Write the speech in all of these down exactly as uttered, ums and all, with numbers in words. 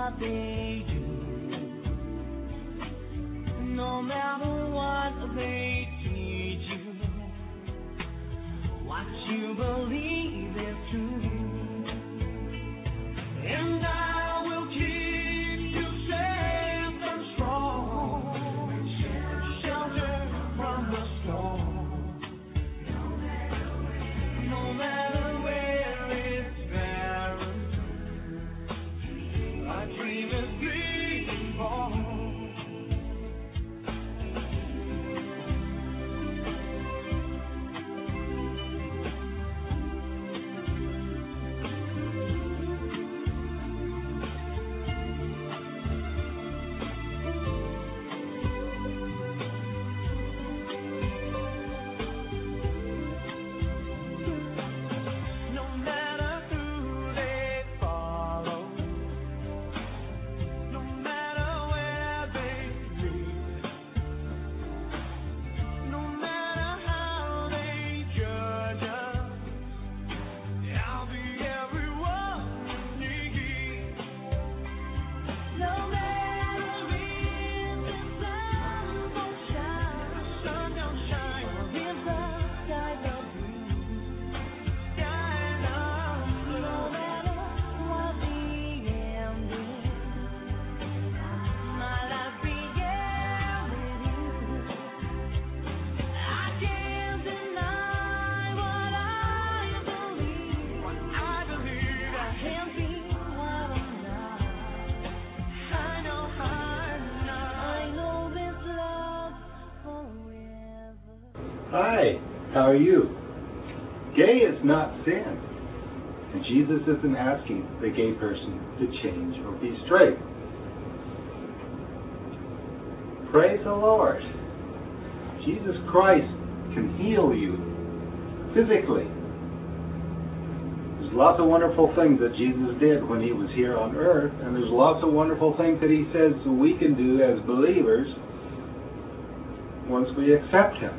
what they do, no matter what they teach you, what you believe is true. And I will keep you safe and strong, shelter from the storm. No matter where it's barren, a dream is being born. Hi, how are you? Gay is not sin, and Jesus isn't asking the gay person to change or be straight. Praise the Lord. Jesus Christ can heal you physically. There's lots of wonderful things that Jesus did when he was here on earth, and there's lots of wonderful things that he says we can do as believers once we accept him.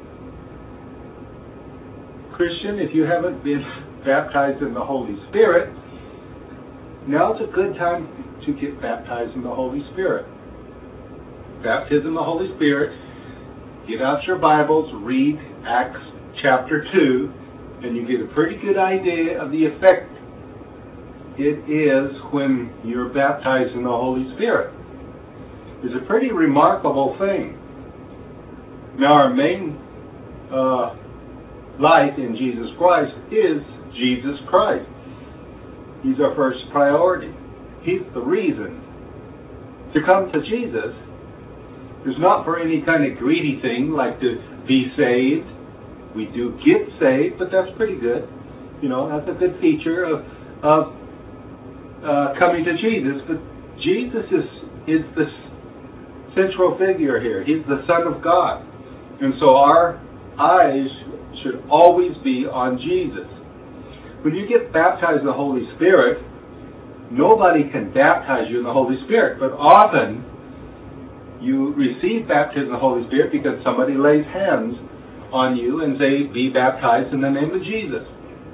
Christian, if you haven't been baptized in the Holy Spirit, now's a good time to get baptized in the Holy Spirit. Baptism in the Holy Spirit, get out your Bibles, read Acts chapter two, and you get a pretty good idea of the effect it is when you're baptized in the Holy Spirit. It's a pretty remarkable thing. Now, our main uh, life in Jesus Christ is Jesus Christ. He's our first priority. He's the reason to come to Jesus. It's not for any kind of greedy thing like to be saved. We do get saved, but that's pretty good. You know, that's a good feature of, of uh, coming to Jesus. But Jesus is, is the central figure here. He's the Son of God. And so our eyes should always be on Jesus. When you get baptized in the Holy Spirit, nobody can baptize you in the Holy Spirit, but often you receive baptism in the Holy Spirit because somebody lays hands on you and say, be baptized in the name of Jesus.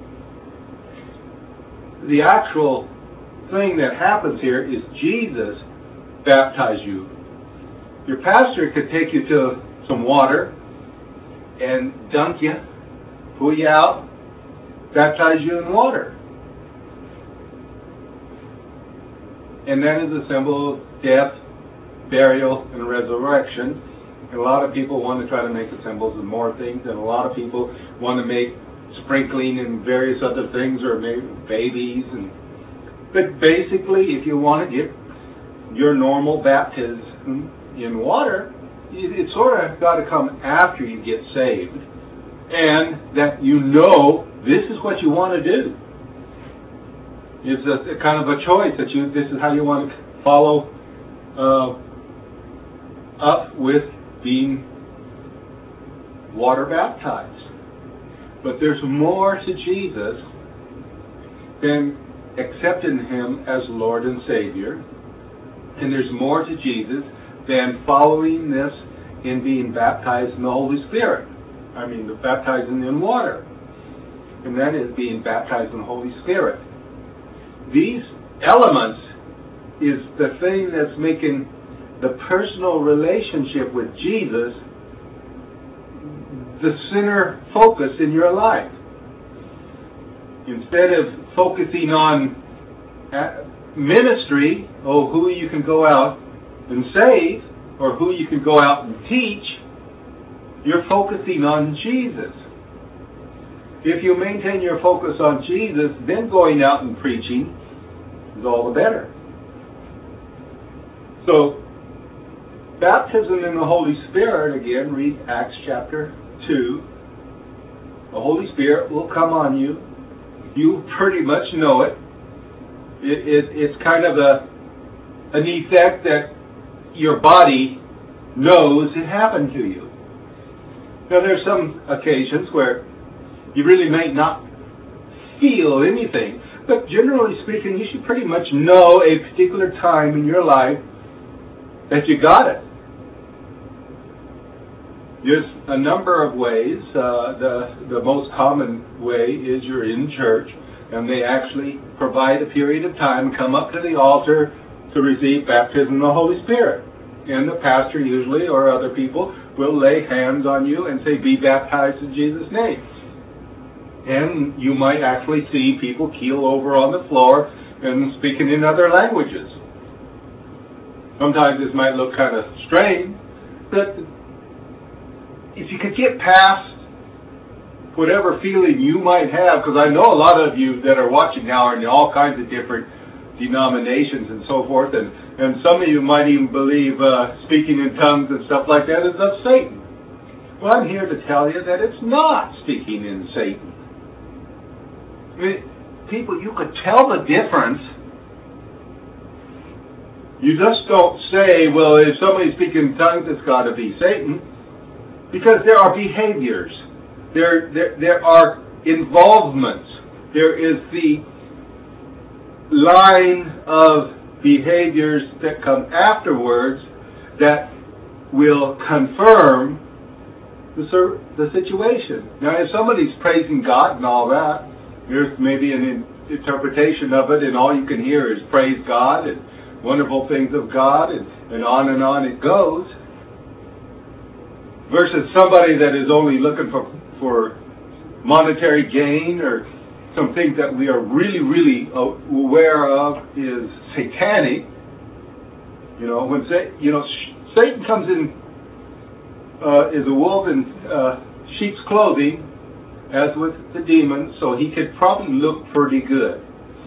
The actual thing that happens here is Jesus baptize you. Your pastor could take you to some water and dunk you, pull you out, baptize you in water. And that is a symbol of death, burial, and resurrection. And a lot of people want to try to make the symbols of more things, and a lot of people want to make sprinkling and various other things, or maybe babies. And but basically, if you want to get your normal baptism in water, it's sort of got to come after you get saved, and that you know this is what you want to do. It's a, a kind of a choice that you. This is how you want to follow uh, up with being water baptized. But there's more to Jesus than accepting him as Lord and Savior, and there's more to Jesus than following this in being baptized in the Holy Spirit. I mean, the baptizing in water. And that is being baptized in the Holy Spirit. These elements is the thing that's making the personal relationship with Jesus the center focus in your life. Instead of focusing on ministry, or who you can go out and save, or who you can go out and teach, you're focusing on Jesus. If you maintain your focus on Jesus, then going out and preaching is all the better. So, baptism in the Holy Spirit, again, read Acts chapter two. The Holy Spirit will come on you. You pretty much know it. it, it it's kind of a an effect that your body knows it happened to you. Now, there's some occasions where you really may not feel anything, but generally speaking, you should pretty much know a particular time in your life that you got it. There's a number of ways. Uh, the, the most common way is you're in church, and they actually provide a period of time, come up to the altar to receive baptism in the Holy Spirit. And the pastor usually, or other people, will lay hands on you and say, be baptized in Jesus' name. And you might actually see people keel over on the floor and speaking in other languages. Sometimes this might look kind of strange, but if you could get past whatever feeling you might have, because I know a lot of you that are watching now are in all kinds of different denominations and so forth, and, and some of you might even believe uh, speaking in tongues and stuff like that is of Satan. Well, I'm here to tell you that it's not speaking in Satan. I mean, people, you could tell the difference. You just don't say, well, if somebody's speaking in tongues, it's got to be Satan. Because there are behaviors. There, there, there are involvements. There is the line of behaviors that come afterwards that will confirm the, the situation. Now, if somebody's praising God and all that, there's maybe an in, interpretation of it, and all you can hear is praise God and wonderful things of God, and, and on and on it goes. Versus somebody that is only looking for, for monetary gain, or some things that we are really, really aware of is satanic. You know, when you know Satan comes in uh, is a wolf in uh, sheep's clothing, as with the demons, so he could probably look pretty good.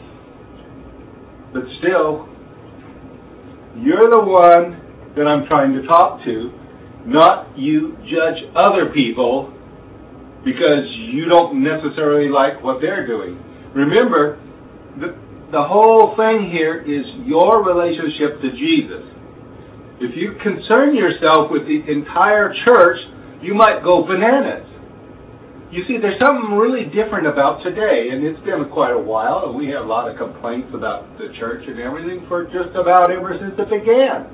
But still, you're the one that I'm trying to talk to, not you judge other people because you don't necessarily like what they're doing. Remember, the, the whole thing here is your relationship to Jesus. If you concern yourself with the entire church, you might go bananas. You see, there's something really different about today, and it's been quite a while, and we have a lot of complaints about the church and everything for just about ever since it began.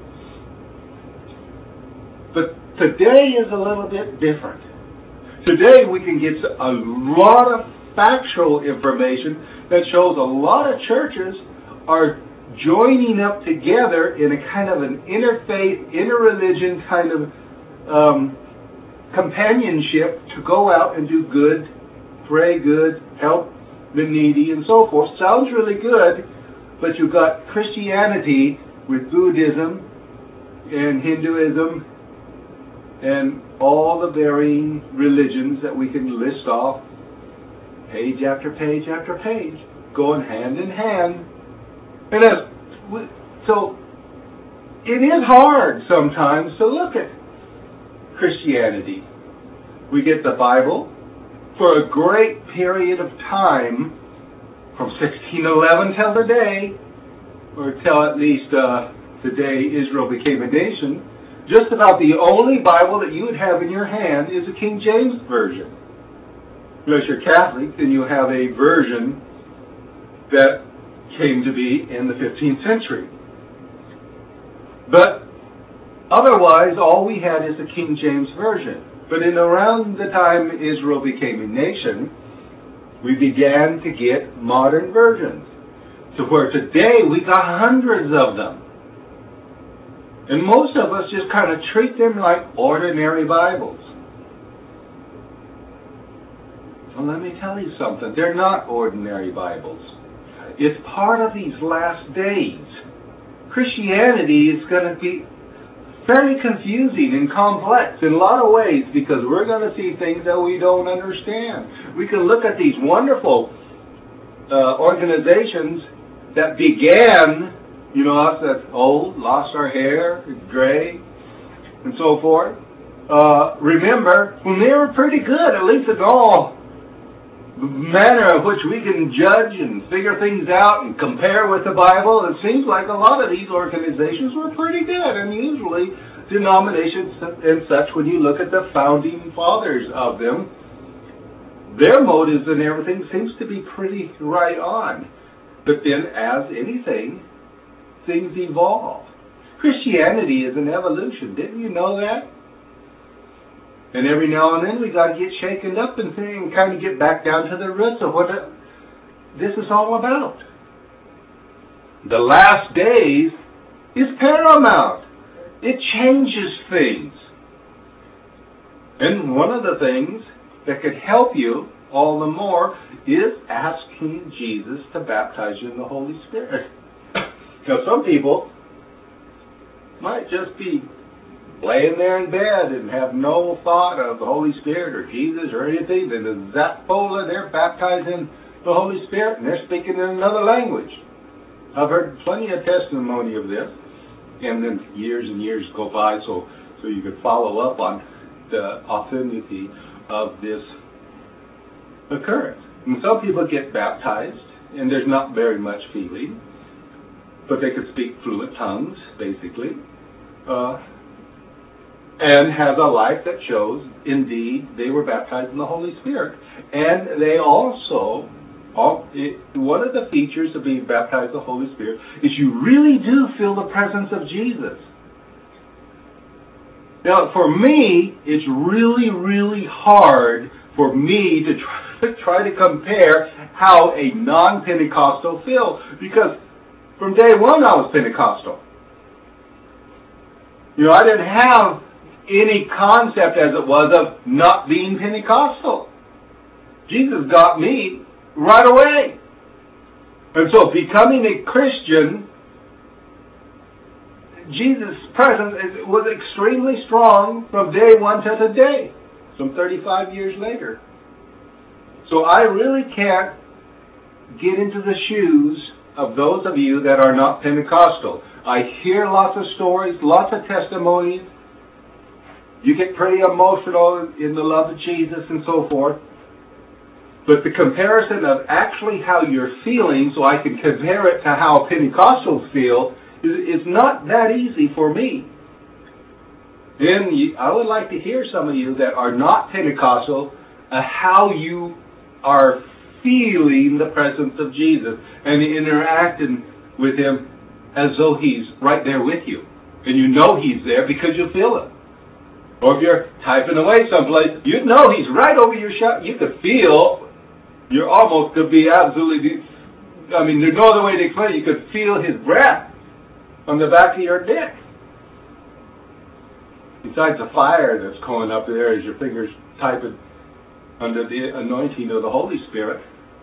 But today is a little bit different. Today we can get a lot of factual information that shows a lot of churches are joining up together in a kind of an interfaith, interreligion kind of um, companionship to go out and do good, pray good, help the needy, and so forth. Sounds really good, but you've got Christianity with Buddhism and Hinduism and all the varying religions that we can list off, page after page after page, going hand in hand. And as we, so it is hard sometimes to look at Christianity. We get the Bible for a great period of time, from sixteen eleven till today, or till at least uh, the day Israel became a nation. Just about the only Bible that you would have in your hand is the King James Version. Unless you're Catholic, then you have a version that came to be in the fifteenth century. But otherwise, all we had is the King James Version. But in around the time Israel became a nation, we began to get modern versions. To where today we got hundreds of them. And most of us just kind of treat them like ordinary Bibles. Well, let me tell you something. They're not ordinary Bibles. It's part of these last days. Christianity is going to be very confusing and complex in a lot of ways because we're going to see things that we don't understand. We can look at these wonderful uh, organizations that began, you know, us that's old, lost our hair, gray, and so forth. Uh, remember, when they were pretty good, at least in all the manner of which we can judge and figure things out and compare with the Bible, it seems like a lot of these organizations were pretty good. And usually denominations and such, when you look at the founding fathers of them, their motives and everything seems to be pretty right on. But then, as anything, things evolve. Christianity is an evolution. Didn't you know that? And every now and then we got to get shaken up and, and kind of get back down to the roots of what it, this is all about. The last days is paramount. It changes things. And one of the things that could help you all the more is asking Jesus to baptize you in the Holy Spirit. Now, some people might just be laying there in bed and have no thought of the Holy Spirit or Jesus or anything. Then the Zappola, they're baptized in the Holy Spirit and they're speaking in another language. I've heard plenty of testimony of this. And then years and years go by so, so you could follow up on the authenticity of this occurrence. And some people get baptized and there's not very much feeling, but they could speak fluent tongues, basically. Uh, and have a life that shows, indeed, they were baptized in the Holy Spirit. And they also, all, it, one of the features of being baptized in the Holy Spirit is you really do feel the presence of Jesus. Now, for me, it's really, really hard for me to try, try to compare how a non-Pentecostal feels, because from day one I was Pentecostal. You know, I didn't have any concept as it was of not being Pentecostal. Jesus got me right away. And so becoming a Christian, Jesus' presence was extremely strong from day one to today, some thirty-five years later. So I really can't get into the shoes of those of you that are not Pentecostal. I hear lots of stories, lots of testimonies. You get pretty emotional in the love of Jesus and so forth. But the comparison of actually how you're feeling, so I can compare it to how Pentecostals feel, is, is not that easy for me. And I would like to hear some of you that are not Pentecostal, uh, how you are feeling the presence of Jesus and interacting with Him as though He's right there with you. And you know He's there because you feel it. Or if you're typing away someplace, you know He's right over your shop. You could feel, you almost could be absolutely, I mean, there's no other way to explain it. You could feel His breath on the back of your neck. Besides the fire that's going up there as your fingers type it under the anointing of the Holy Spirit.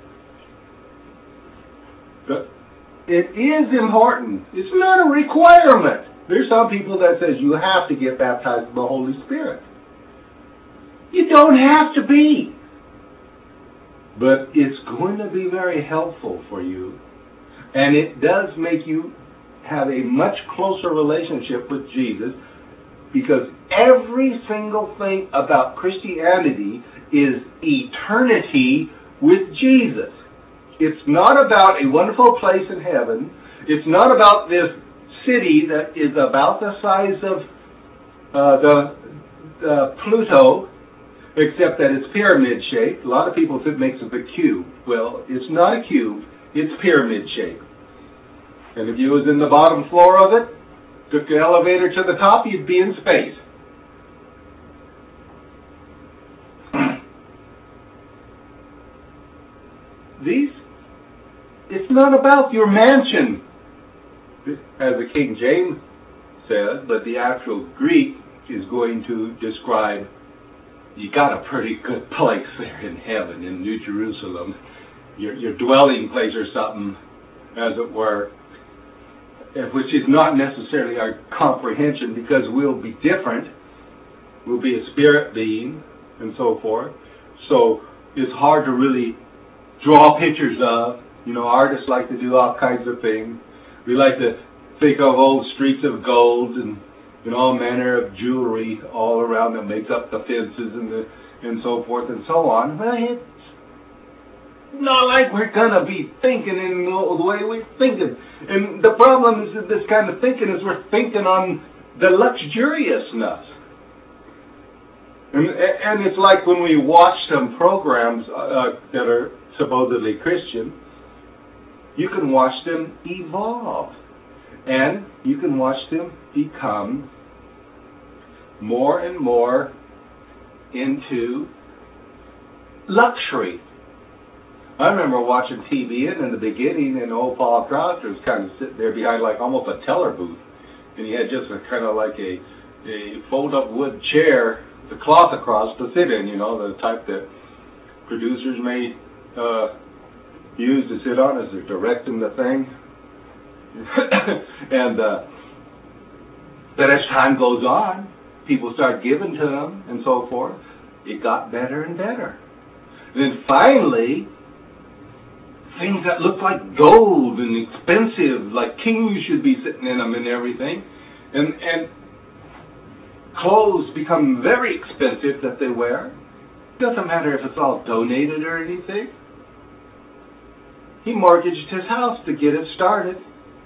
But it is important. It's not a requirement. There's some people that says you have to get baptized in the Holy Spirit. You don't have to be. But it's going to be very helpful for you. And it does make you have a much closer relationship with Jesus, because every single thing about Christianity is eternity with Jesus. It's not about a wonderful place in heaven. It's not about this city that is about the size of uh, the uh, Pluto, except that it's pyramid shaped. A lot of people think it makes it a cube. Well, it's not a cube. It's pyramid shaped. And if you was in the bottom floor of it, took the elevator to the top, you'd be in space. These it's not about your mansion, as the King James says, but the actual Greek is going to describe you got a pretty good place there in heaven, in New Jerusalem, your, your dwelling place or something, as it were, which is not necessarily our comprehension, because we'll be different. We'll be a spirit being and so forth. So it's hard to really draw pictures of. You know, artists like to do all kinds of things. We like to think of old streets of gold and, and all manner of jewelry all around that makes up the fences and the and so forth and so on. Well, it's not like we're going to be thinking in the way we're thinking. And the problem is that this kind of thinking is we're thinking on the luxuriousness. And, and it's like when we watch some programs uh, that are supposedly Christian, you can watch them evolve. And you can watch them become more and more into luxury. I remember watching T V and in the beginning, and old Paul Crouch was kind of sitting there behind like almost a teller booth. And he had just a kind of like a, a fold-up wood chair, the cloth across to sit in, you know, the type that producers may uh, use to sit on as they're directing the thing. and uh, but as time goes on, people start giving to them and so forth. It got better and better. And then finally, things that look like gold and expensive, like kings should be sitting in them and everything, and and clothes become very expensive that they wear. It doesn't matter if it's all donated or anything. He mortgaged his house to get it started.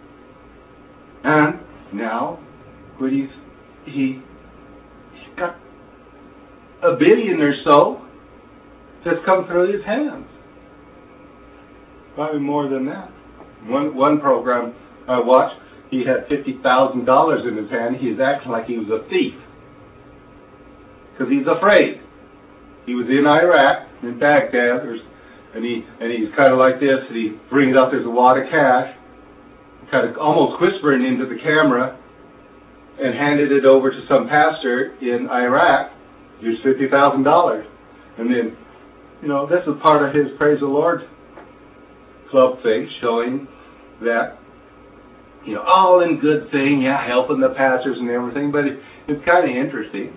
And now, what he's, he, he's got a billion or so that's come through his hands. Probably more than that. One one program I watched, he had fifty thousand dollars in his hand. He was acting like he was a thief. Because he's afraid. He was in Iraq, in Baghdad, and he and he's kind of like this, and he brings out, there's a wad of cash, kind of almost whispering into the camera, and handed it over to some pastor in Iraq. Here's fifty thousand dollars. And then, you know, this is part of his Praise the Lord club thing, showing that, you know, all in good thing, yeah, helping the pastors and everything, but it, it's kind of interesting.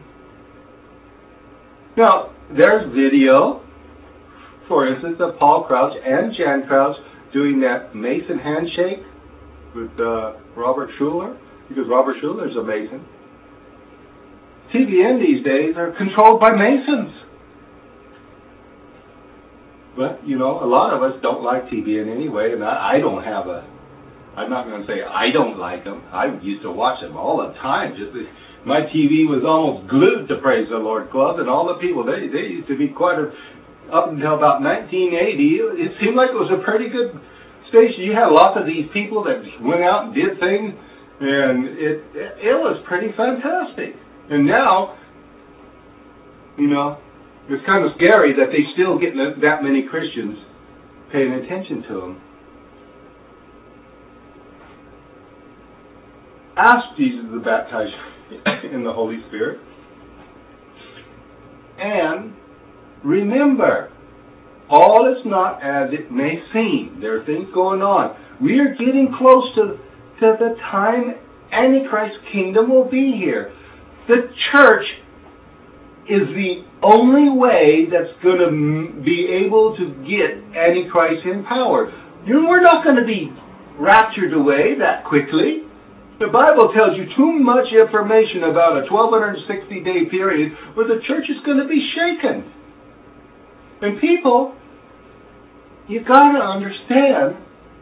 Now, there's video, for instance, of Paul Crouch and Jan Crouch doing that Mason handshake with uh, Robert Schuller, because Robert Schuller is a Mason. T B N these days are controlled by Masons. But, you know, a lot of us don't like T B N anyway, and I, I don't have a, I'm not going to say I don't like them. I used to watch them all the time. Just my T V was almost glued to Praise the Lord Club, and all the people, they, they used to be quite a, up until about nineteen eighty, it seemed like it was a pretty good station. You had lots of these people that went out and did things, and it, it, it was pretty fantastic. And now, you know, it's kind of scary that they still get that many Christians paying attention to them. Ask Jesus to baptize you in the Holy Spirit. And remember, all is not as it may seem. There are things going on. We are getting close to, to the time Antichrist's kingdom will be here. The church is the only way that's going to be able to get Antichrist in power. You know, we're not going to be raptured away that quickly. The Bible tells you too much information about a twelve sixty day period where the church is going to be shaken. And people, you've got to understand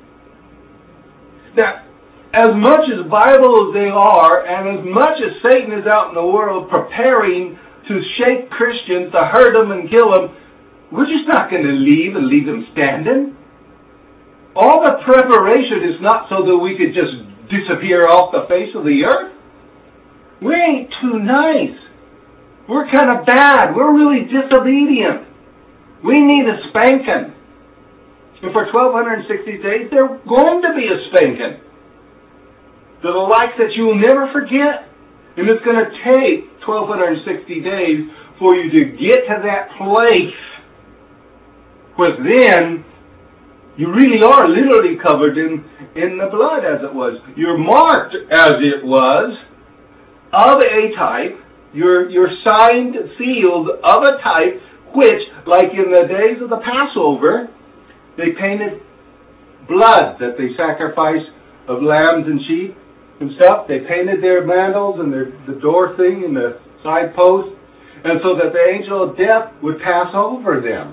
that as much as Bible as they are, and as much as Satan is out in the world preparing to shake Christians, to hurt them and kill them, we're just not going to leave and leave them standing. All the preparation is not so that we could just disappear off the face of the earth. We ain't too nice. We're kind of bad. We're really disobedient. We need a spanking. And for twelve sixty days, there's going to be a spanking. The likes that you'll never forget. And it's going to take twelve sixty days for you to get to that place where then you really are literally covered in, in the blood as it was. You're marked as it was of a type. You're, you're signed, sealed of a type which, like in the days of the Passover, they painted blood that they sacrificed of lambs and sheep and stuff. They painted their mantles and their, the door thing and the side post, and so that the angel of death would pass over them.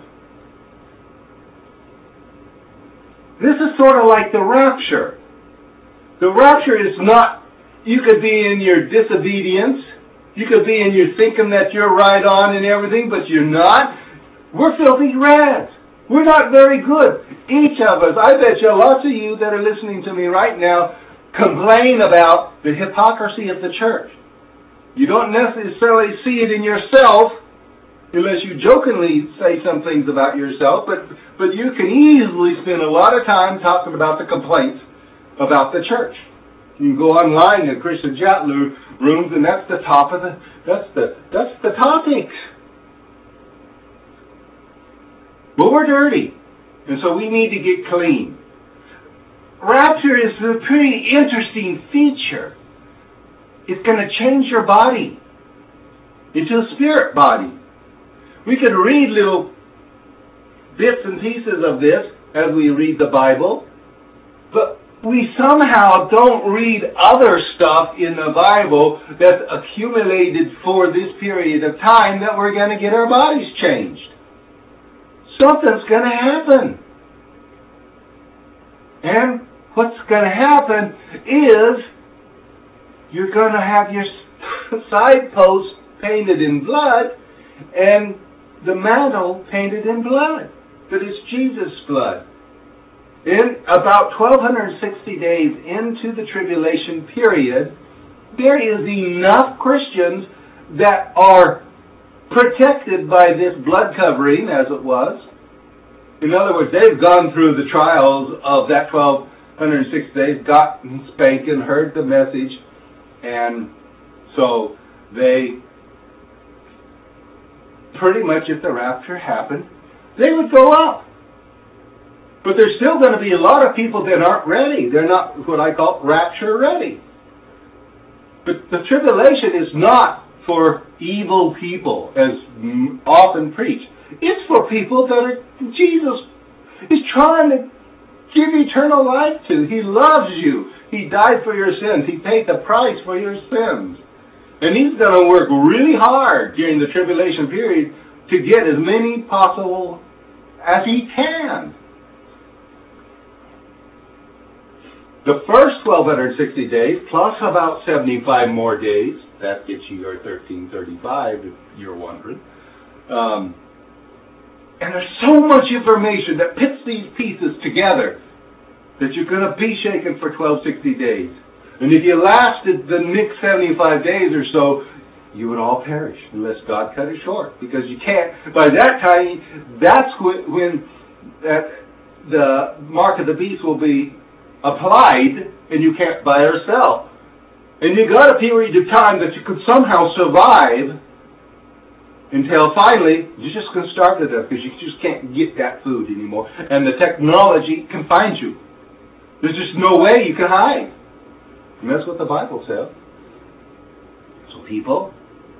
This is sort of like the rapture. The rapture is not, you could be in your disobedience, you could be in your thinking that you're right on and everything, but you're not. We're filthy rags. We're not very good. Each of us, I bet you lots of you that are listening to me right now complain about the hypocrisy of the church. You don't necessarily see it in yourself unless you jokingly say some things about yourself, but, but you can easily spend a lot of time talking about the complaints about the church. You can go online to Christian chat rooms, and that's the top of the, that's the, that's the topics. But we're dirty, and so we need to get clean. Rapture is a pretty interesting feature. It's going to change your body into a spirit body. We could read little bits and pieces of this as we read the Bible, but we somehow don't read other stuff in the Bible that's accumulated for this period of time that we're going to get our bodies changed. Something's going to happen. And what's going to happen is you're going to have your side posts painted in blood and the mantle painted in blood. But it's Jesus' blood. In about twelve sixty days into the tribulation period, there is enough Christians that are protected by this blood covering, as it was. In other words, they've gone through the trials of that twelve sixty days, gotten spanking, heard the message, and so they pretty much, if the rapture happened, they would go up. But there's still going to be a lot of people that aren't ready. They're not what I call rapture ready. But the tribulation is not for evil people, as often preached. It's for people that are Jesus is trying to give eternal life to. He loves you. He died for your sins. He paid the price for your sins. And He's going to work really hard during the tribulation period to get as many possible as He can. The first twelve sixty days, plus about seventy-five more days, that gets you your thirteen thirty-five, if you're wondering. Um, and there's so much information that puts these pieces together that you're going to be shaken for twelve sixty days. And if you lasted the next seventy-five days or so, you would all perish unless God cut it short. Because you can't, by that time, that's when, when that, the mark of the beast will be applied and you can't buy or sell. And you got a period of time that you could somehow survive until finally you're just going to starve to death because you just can't get that food anymore. And the technology confines you. There's just no way you can hide. And that's what the Bible says. So people,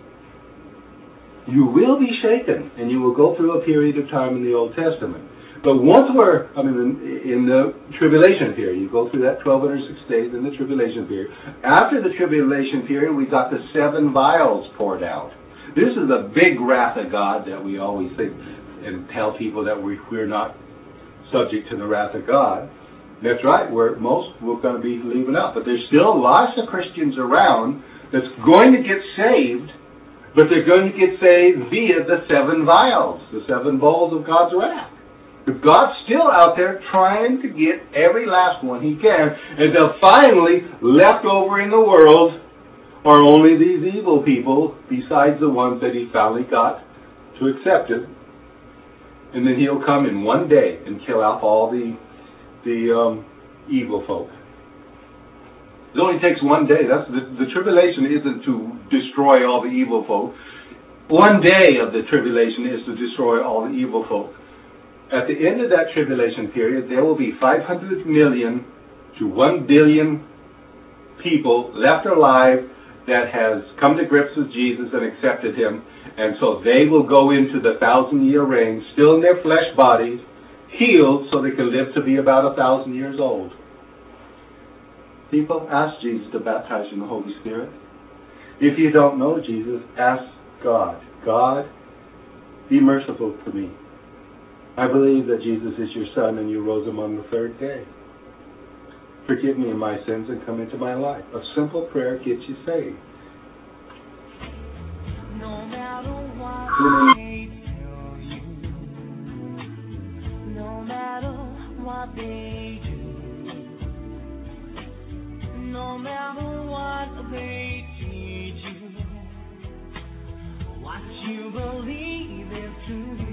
you will be shaken and you will go through a period of time in the Old Testament. But once we're, I mean, in, in the tribulation period, you go through that twelve oh six days in the tribulation period. After the tribulation period, we got the seven vials poured out. This is the big wrath of God that we always think and tell people that we, we're not subject to the wrath of God. That's right, we're, most we're going to be leaving out. But there's still lots of Christians around that's going to get saved, but they're going to get saved via the seven vials, the seven bowls of God's wrath. But God's still out there trying to get every last one He can, until finally, left over in the world are only these evil people, besides the ones that He finally got to accept it. And then he'll come in one day and kill off all the the um, evil folk. It only takes one day. That's the, the tribulation isn't to destroy all the evil folk. One day of the tribulation is to destroy all the evil folk. At the end of that tribulation period, there will be five hundred million to one billion people left alive that has come to grips with Jesus and accepted him. And so they will go into the thousand-year reign, still in their flesh bodies, healed so they can live to be about a thousand years old. People, ask Jesus to baptize you in the Holy Spirit. If you don't know Jesus, ask God. God, be merciful to me. I believe that Jesus is your Son and you rose him on the third day. Forgive me of my sins and come into my life. A simple prayer gets you saved. No matter what they tell you, no matter what they do, no matter what they teach you, what you believe is true.